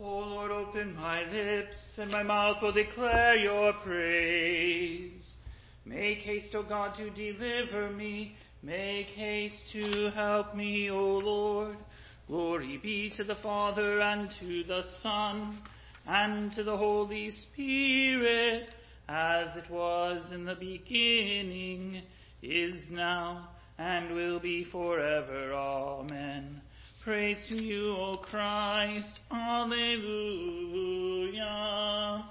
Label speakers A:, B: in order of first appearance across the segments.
A: O Lord, open my lips, and my mouth will declare your praise. Make haste, O God, to deliver me. Make haste to help me, O Lord. Glory be to the Father, and to the Son, and to the Holy Spirit, as it was in the beginning, is now, and will be forever. Amen. Praise to you, O Christ. Alleluia.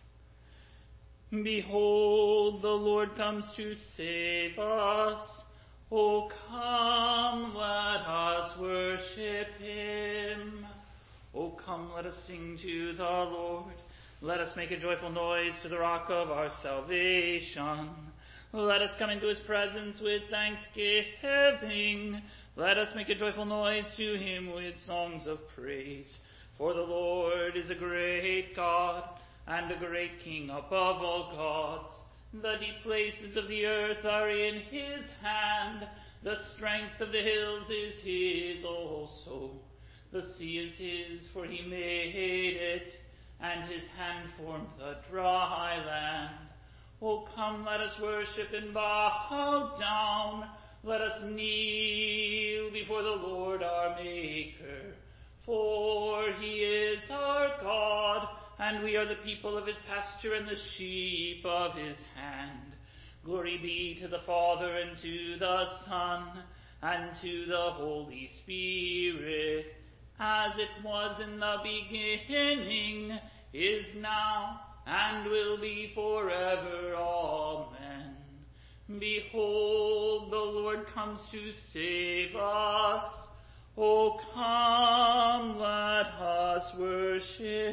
A: Behold, the Lord comes to save us. O come, let us worship him. O come, let us sing to the Lord. Let us make a joyful noise to the rock of our salvation. Let us come into his presence with thanksgiving. Let us make a joyful noise to him with songs of praise. For the Lord is a great God, and a great King above all gods. The deep places of the earth are in his hand. The strength of the hills is his also. The sea is his, for he made it, and his hand formed the dry land. O come, let us worship and bow down. Let us kneel before the Lord our Maker. For he is our God, and we are the people of his pasture and the sheep of his hand. Glory be to the Father, and to the Son, and to the Holy Spirit, as it was in the beginning, is now, and will be forever. Amen. Behold, the Lord comes to save us. O come, let us worship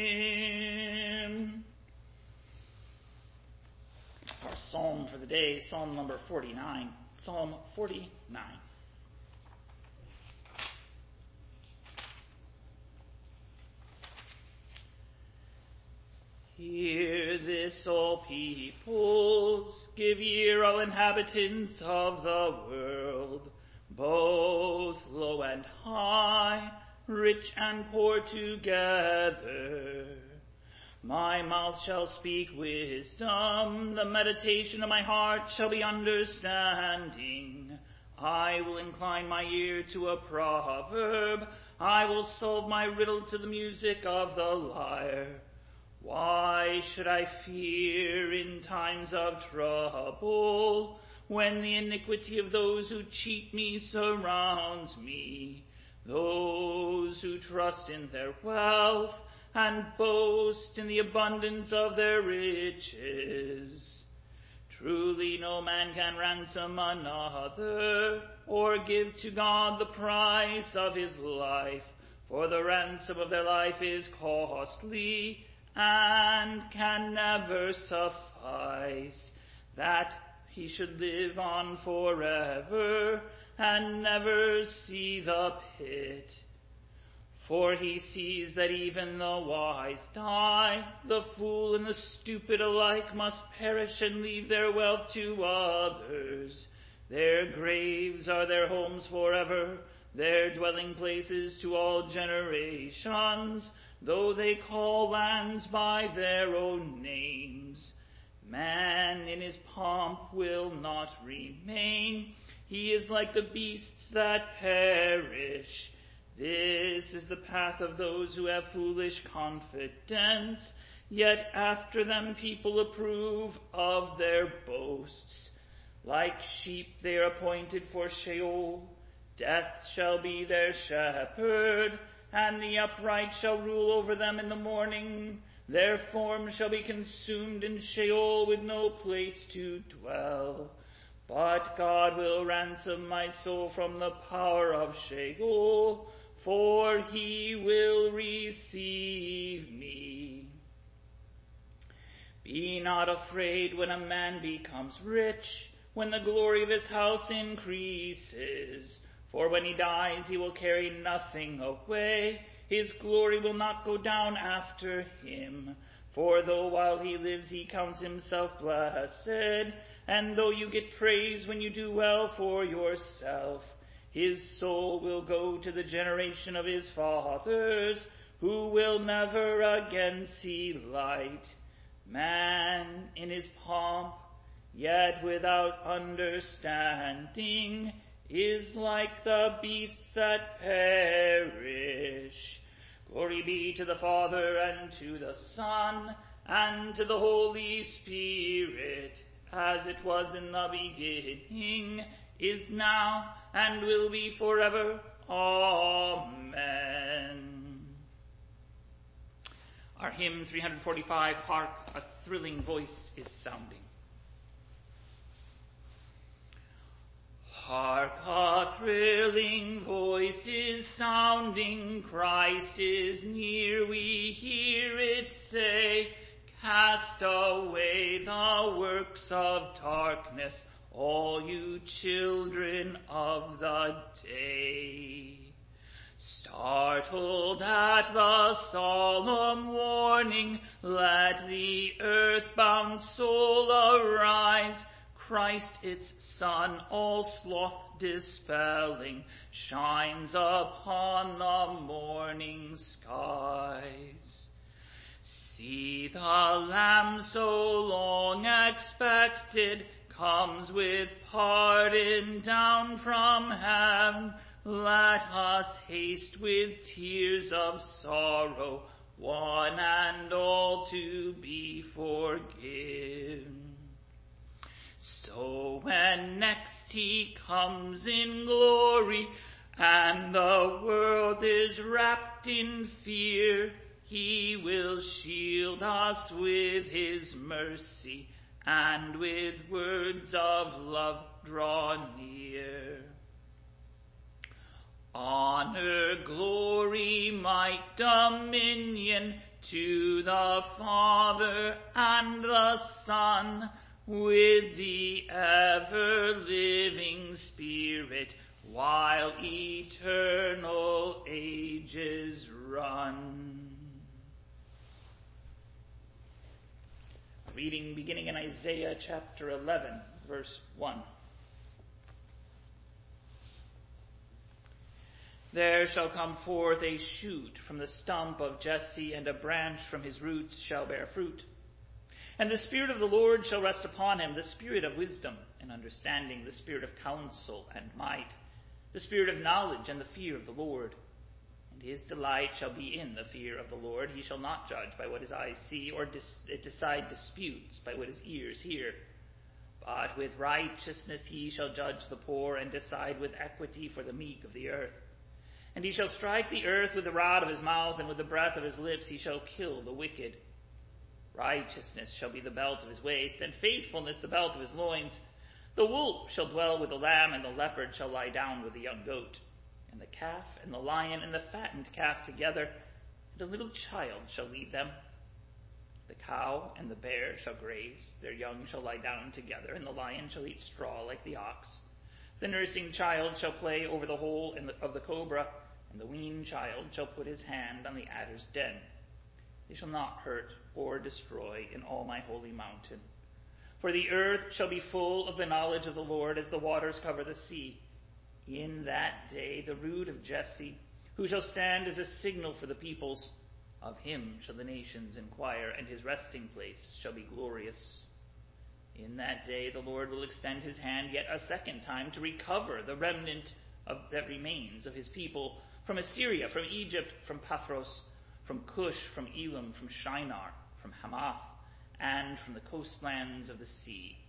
A: him. Our psalm for the day, Psalm number 49. Psalm 49. Hear this, all peoples, give ear, all inhabitants of the world, both low and high, rich and poor together. My mouth shall speak wisdom, the meditation of my heart shall be understanding. I will incline my ear to a proverb, I will solve my riddle to the music of the lyre. Why should I fear in times of trouble, when the iniquity of those who cheat me surrounds me, those who trust in their wealth and boast in the abundance of their riches? Truly no man can ransom another, or give to God the price of his life, for the ransom of their life is costly, and can never suffice, that he should live on forever, and never see the pit. For he sees that even the wise die, the fool and the stupid alike must perish and leave their wealth to others. Their graves are their homes forever, their dwelling places to all generations, though they call lands by their own names. Man in his pomp will not remain. He is like the beasts that perish. This is the path of those who have foolish confidence, yet after them people approve of their boasts. Like sheep they are appointed for Sheol. Death shall be their shepherd, and the upright shall rule over them in the morning. Their form shall be consumed in Sheol, with no place to dwell. But God will ransom my soul from the power of Sheol, for he will receive me. Be not afraid when a man becomes rich, when the glory of his house increases. For when he dies, he will carry nothing away. His glory will not go down after him. For though while he lives he counts himself blessed, and though you get praise when you do well for yourself, his soul will go to the generation of his fathers, who will never again see light. Man in his pomp, yet without understanding, is like the beasts that perish. Glory be to the Father, and to the Son, and to the Holy Spirit, as it was in the beginning, is now, and will be forever. Amen. Our hymn 345, Hark, a thrilling voice is sounding. Hark, a thrilling voice is sounding, Christ is near, we hear it say, cast away the works of darkness, all you children of the day. Startled at the solemn warning, let the earth-bound soul arise, Christ its Son, all sloth dispelling, shines upon the morning skies. See, the Lamb so long expected comes with pardon down from heaven. Let us haste with tears of sorrow, one and all to be forgiven. So when next he comes in glory, and the world is wrapped in fear, he will shield us with his mercy, and with words of love draw near. Honor, glory, might, dominion to the Father and the Son, with the ever-living Spirit, while eternal ages run. A reading beginning in Isaiah chapter 11, verse 1. There shall come forth a shoot from the stump of Jesse, and a branch from his roots shall bear fruit. And the Spirit of the Lord shall rest upon him, the Spirit of wisdom and understanding, the Spirit of counsel and might, the Spirit of knowledge and the fear of the Lord. And his delight shall be in the fear of the Lord. He shall not judge by what his eyes see, or decide disputes by what his ears hear. But with righteousness he shall judge the poor, and decide with equity for the meek of the earth. And he shall strike the earth with the rod of his mouth, and with the breath of his lips he shall kill the wicked. Righteousness shall be the belt of his waist, and faithfulness the belt of his loins. The wolf shall dwell with the lamb, and the leopard shall lie down with the young goat. And the calf and the lion and the fattened calf together, and a little child shall lead them. The cow and the bear shall graze, their young shall lie down together, and the lion shall eat straw like the ox. The nursing child shall play over the hole of the cobra, and the weaned child shall put his hand on the adder's den. They shall not hurt or destroy in all my holy mountain. For the earth shall be full of the knowledge of the Lord, as the waters cover the sea. In that day the root of Jesse, who shall stand as a signal for the peoples, of him shall the nations inquire, and his resting place shall be glorious. In that day the Lord will extend his hand yet a second time to recover the remnant that remains of his people from Assyria, from Egypt, from Pathros, from Cush, from Elam, from Shinar, from Hamath, and from the coastlands of the sea.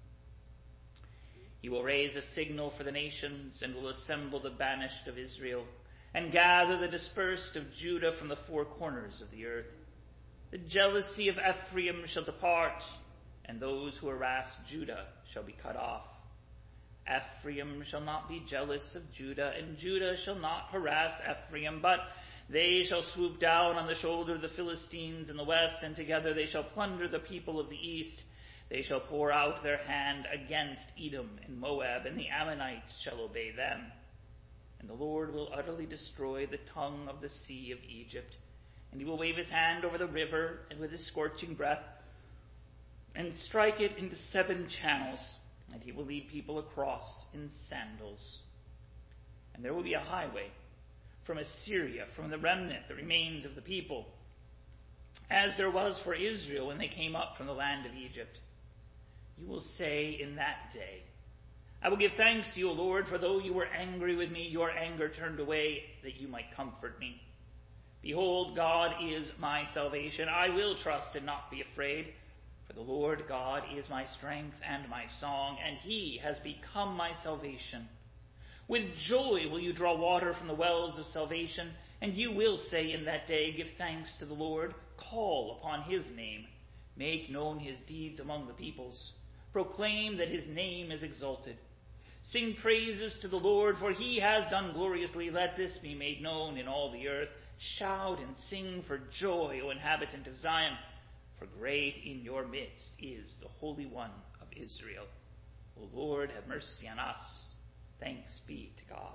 A: He will raise a signal for the nations, and will assemble the banished of Israel, and gather the dispersed of Judah from the four corners of the earth. The jealousy of Ephraim shall depart, and those who harass Judah shall be cut off. Ephraim shall not be jealous of Judah, and Judah shall not harass Ephraim, but they shall swoop down on the shoulder of the Philistines in the west, and together they shall plunder the people of the east. They shall pour out their hand against Edom and Moab, and the Ammonites shall obey them. And the Lord will utterly destroy the tongue of the sea of Egypt, and he will wave his hand over the river, and with his scorching breath, and strike it into 7 channels, and he will lead people across in sandals. And there will be a highway from Assyria, from the remnant that remains of the people, as there was for Israel when they came up from the land of Egypt. You will say in that day, I will give thanks to you, O Lord, for though you were angry with me, your anger turned away, that you might comfort me. Behold, God is my salvation. I will trust and not be afraid. For the Lord God is my strength and my song, and he has become my salvation. With joy will you draw water from the wells of salvation, and you will say in that day, give thanks to the Lord, call upon his name, make known his deeds among the peoples, proclaim that his name is exalted. Sing praises to the Lord, for he has done gloriously. Let this be made known in all the earth. Shout and sing for joy, O inhabitant of Zion, for great in your midst is the Holy One of Israel. O Lord, have mercy on us. Thanks be to God.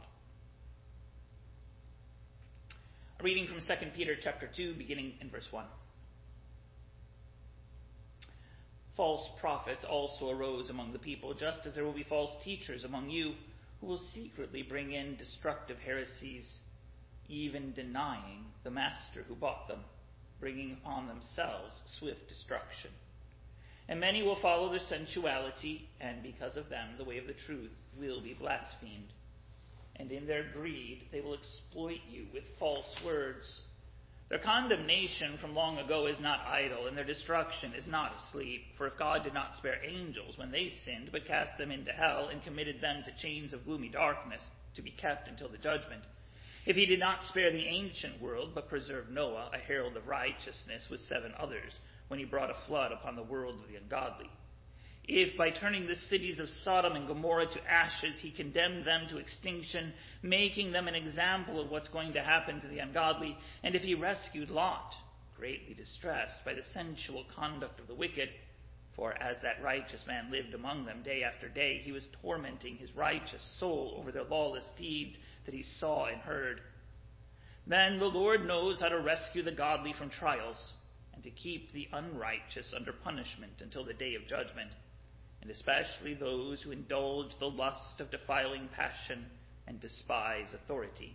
A: A reading from 2 Peter chapter 2, beginning in verse 1. False prophets also arose among the people, just as there will be false teachers among you, who will secretly bring in destructive heresies, even denying the master who bought them, bringing on themselves swift destruction. And many will follow their sensuality, and because of them the way of the truth will be blasphemed. And in their greed they will exploit you with false words. Their condemnation from long ago is not idle, and their destruction is not asleep. For if God did not spare angels when they sinned, but cast them into hell and committed them to chains of gloomy darkness to be kept until the judgment, if he did not spare the ancient world, but preserved Noah, a herald of righteousness, with 7 others, when he brought a flood upon the world of the ungodly, if by turning the cities of Sodom and Gomorrah to ashes he condemned them to extinction, making them an example of what's going to happen to the ungodly, and if he rescued Lot, greatly distressed by the sensual conduct of the wicked, for as that righteous man lived among them day after day, he was tormenting his righteous soul over their lawless deeds that he saw and heard. Then the Lord knows how to rescue the godly from trials, and to keep the unrighteous under punishment until the day of judgment, and especially those who indulge the lust of defiling passion and despise authority.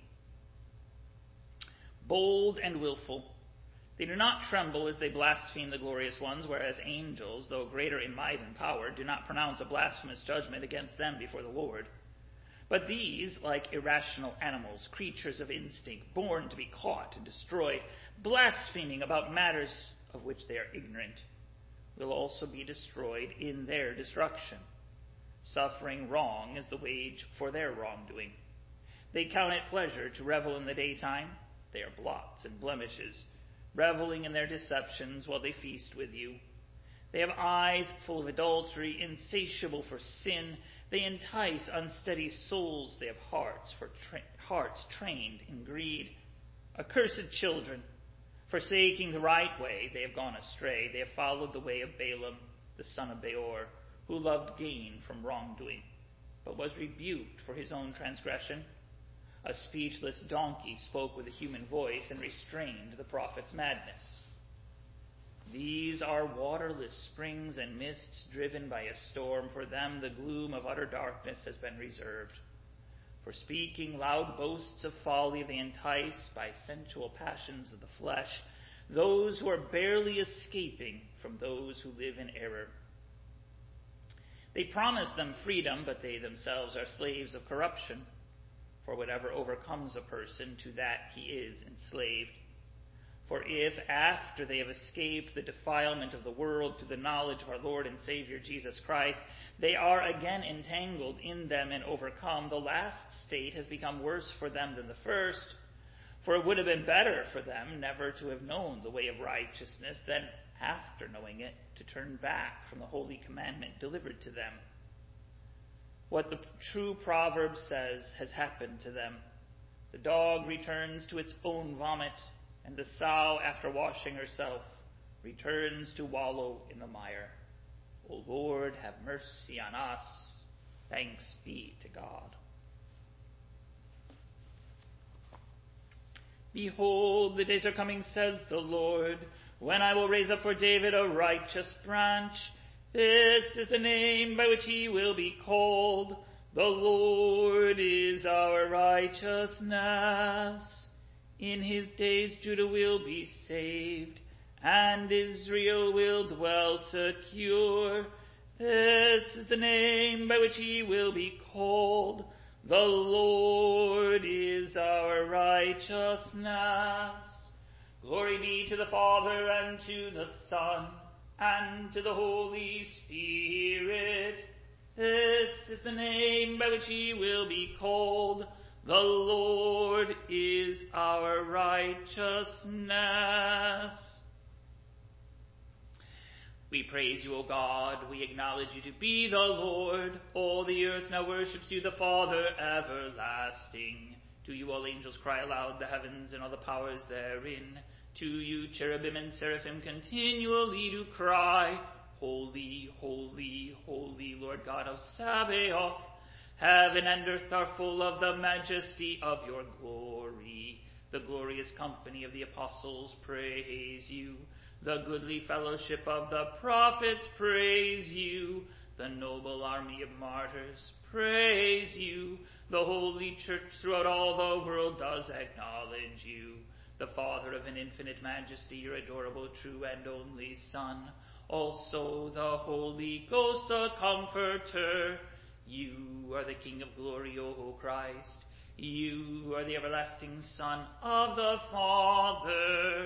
A: Bold and willful, they do not tremble as they blaspheme the glorious ones, whereas angels, though greater in might and power, do not pronounce a blasphemous judgment against them before the Lord. But these, like irrational animals, creatures of instinct, born to be caught and destroyed, blaspheming about matters of which they are ignorant, will also be destroyed in their destruction. Suffering wrong is the wage for their wrongdoing. They count it pleasure to revel in the daytime. They are blots and blemishes, reveling in their deceptions while they feast with you. They have eyes full of adultery, insatiable for sin. They entice unsteady souls. They have hearts trained in greed. Accursed children, forsaking the right way, they have gone astray. They have followed the way of Balaam, the son of Beor, who loved gain from wrongdoing, but was rebuked for his own transgression. A speechless donkey spoke with a human voice and restrained the prophet's madness. These are waterless springs and mists driven by a storm. For them the gloom of utter darkness has been reserved. For speaking loud boasts of folly, they entice by sensual passions of the flesh those who are barely escaping from those who live in error. They promise them freedom, but they themselves are slaves of corruption. For whatever overcomes a person, to that he is enslaved. For if, after they have escaped the defilement of the world through the knowledge of our Lord and Savior Jesus Christ, they are again entangled in them and overcome, the last state has become worse for them than the first. For it would have been better for them never to have known the way of righteousness than, after knowing it, to turn back from the holy commandment delivered to them. What the true proverb says has happened to them. The dog returns to its own vomit, and the sow, after washing herself, returns to wallow in the mire. O Lord, have mercy on us. Thanks be to God. Behold, the days are coming, says the Lord, when I will raise up for David a righteous branch. This is the name by which he will be called, The Lord is our righteousness. In his days Judah will be saved, and Israel will dwell secure. This is the name by which he will be called. The Lord is our righteousness. Glory be to the Father, and to the Son, and to the Holy Spirit. This is the name by which he will be called. The Lord is our righteousness. We praise you, O God. We acknowledge you to be the Lord. All the earth now worships you, the Father everlasting. To you all angels cry aloud, the heavens and all the powers therein. To you cherubim and seraphim continually do cry, Holy, holy, holy, Lord God of Sabaoth. Heaven and earth are full of the majesty of your glory. The glorious company of the apostles praise you. The goodly fellowship of the prophets praise you. The noble army of martyrs praise you. The holy church throughout all the world does acknowledge you. The Father of an infinite majesty, your adorable, true, and only Son. Also the Holy Ghost, the Comforter. You are the King of glory, O Christ. You are the everlasting Son of the Father.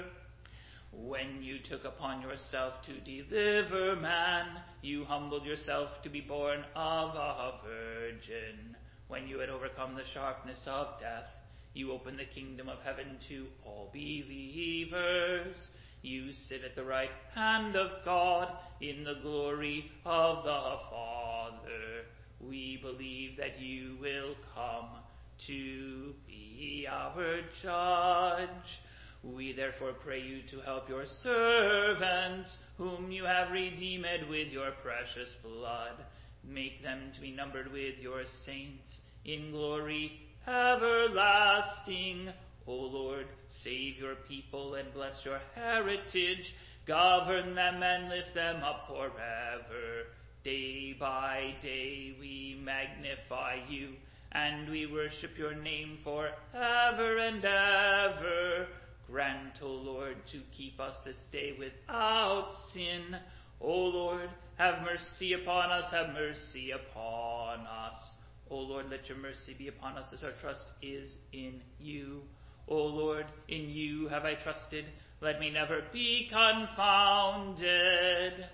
A: When you took upon yourself to deliver man, you humbled yourself to be born of a virgin. When you had overcome the sharpness of death, you opened the kingdom of heaven to all believers. You sit at the right hand of God in the glory of the Father. We believe that you will come to be our judge. We therefore pray you to help your servants, whom you have redeemed with your precious blood. Make them to be numbered with your saints in glory everlasting. O Lord, save your people and bless your heritage. Govern them and lift them up forever. Day by day we magnify you, and we worship your name forever and ever. Grant, O Lord, to keep us this day without sin. O Lord, have mercy upon us, have mercy upon us. O Lord, let your mercy be upon us as our trust is in you. O Lord, in you have I trusted. Let me never be confounded.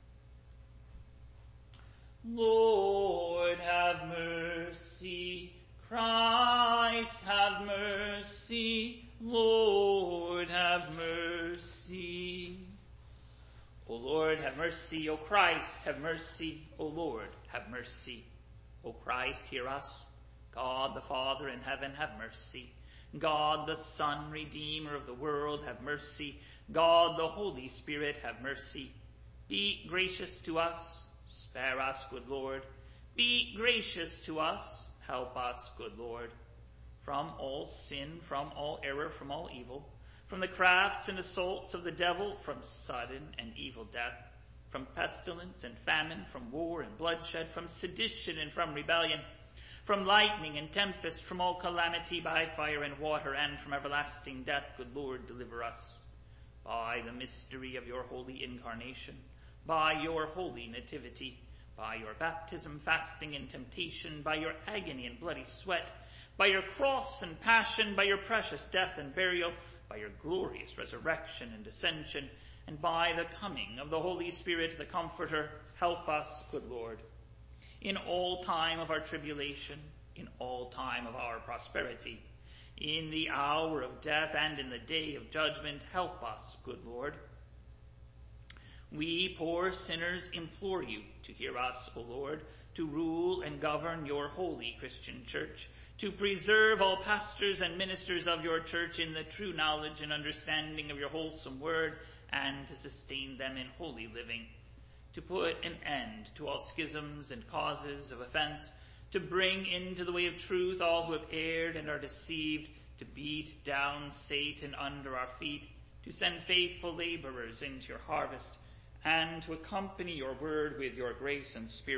A: Lord, have mercy. Christ, have mercy. Lord, have mercy. O Lord, have mercy. O Christ, have mercy. O Lord, have mercy. O Christ, hear us. God the Father in heaven, have mercy. God the Son, Redeemer of the world, have mercy. God the Holy Spirit, have mercy. Be gracious to us. Spare us, good Lord. Be gracious to us. Help us, good Lord. From all sin, from all error, from all evil, from the crafts and assaults of the devil, from sudden and evil death, from pestilence and famine, from war and bloodshed, from sedition and from rebellion, from lightning and tempest, from all calamity by fire and water, and from everlasting death, good Lord, deliver us. By the mystery of your holy incarnation, by your holy nativity, by your baptism, fasting, and temptation, by your agony and bloody sweat, by your cross and passion, by your precious death and burial, by your glorious resurrection and ascension, and by the coming of the Holy Spirit, the Comforter, help us, good Lord. In all time of our tribulation, in all time of our prosperity, in the hour of death and in the day of judgment, help us, good Lord. We poor sinners implore you to hear us, O Lord, to rule and govern your holy Christian church, to preserve all pastors and ministers of your church in the true knowledge and understanding of your wholesome word, and to sustain them in holy living, to put an end to all schisms and causes of offense, to bring into the way of truth all who have erred and are deceived, to beat down Satan under our feet, to send faithful laborers into your harvest, and to accompany your word with your grace and spirit,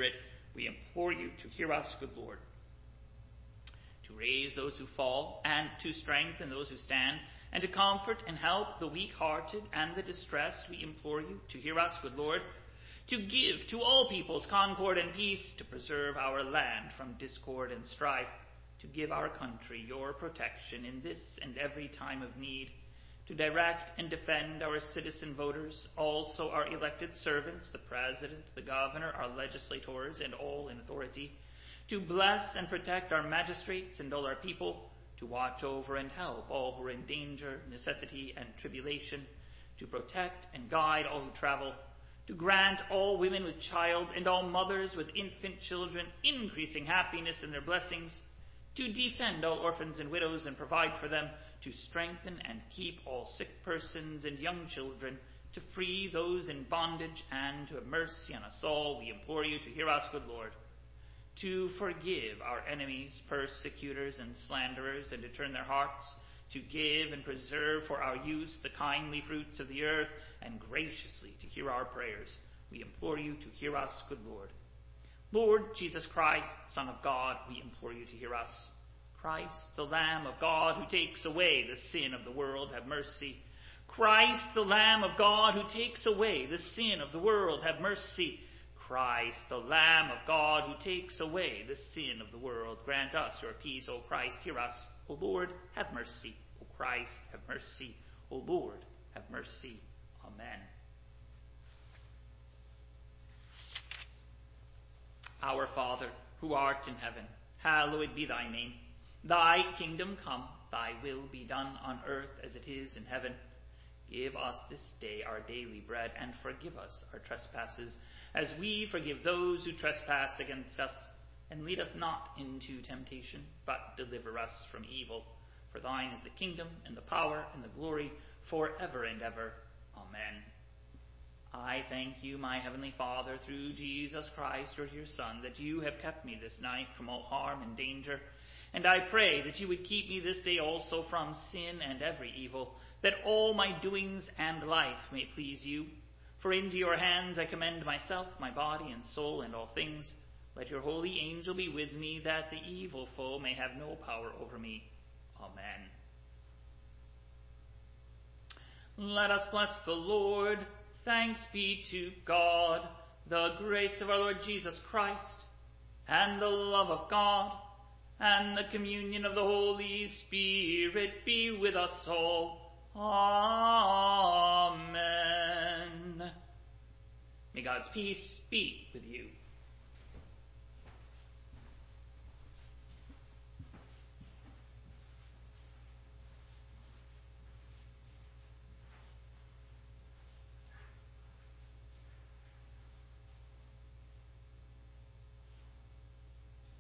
A: we implore you to hear us, good Lord. To raise those who fall, and to strengthen those who stand, and to comfort and help the weak-hearted and the distressed, we implore you to hear us, good Lord. To give to all peoples concord and peace, to preserve our land from discord and strife, to give our country your protection in this and every time of need, to direct and defend our citizen voters, also our elected servants, the president, the governor, our legislators, and all in authority, to bless and protect our magistrates and all our people, to watch over and help all who are in danger, necessity, and tribulation, to protect and guide all who travel, to grant all women with child and all mothers with infant children increasing happiness in their blessings, to defend all orphans and widows and provide for them, to strengthen and keep all sick persons and young children, to free those in bondage, and to have mercy on us all, we implore you to hear us, good Lord. To forgive our enemies, persecutors, and slanderers, and to turn their hearts, to give and preserve for our use the kindly fruits of the earth, and graciously to hear our prayers, we implore you to hear us, good Lord. Lord Jesus Christ, Son of God, we implore you to hear us. Christ, the Lamb of God, who takes away the sin of the world, have mercy. Christ, the Lamb of God, who takes away the sin of the world, have mercy. Christ, the Lamb of God, who takes away the sin of the world, grant us your peace, O Christ, hear us. O Lord, have mercy. O Christ, have mercy. O Lord, have mercy. Amen. Our Father, who art in heaven, hallowed be thy name. Thy kingdom come, thy will be done on earth as it is in heaven. Give us this day our daily bread, and forgive us our trespasses, as we forgive those who trespass against us. And lead us not into temptation, but deliver us from evil. For thine is the kingdom, and the power, and the glory, forever and ever. Amen. I thank you, my heavenly Father, through Jesus Christ, your dear Son, that you have kept me this night from all harm and danger. And I pray that you would keep me this day also from sin and every evil, that all my doings and life may please you. For into your hands I commend myself, my body and soul, and all things. Let your holy angel be with me, that the evil foe may have no power over me. Amen. Let us bless the Lord. Thanks be to God. The grace of our Lord Jesus Christ, and the love of God, and the communion of the Holy Spirit be with us all. Amen. May God's peace be with you.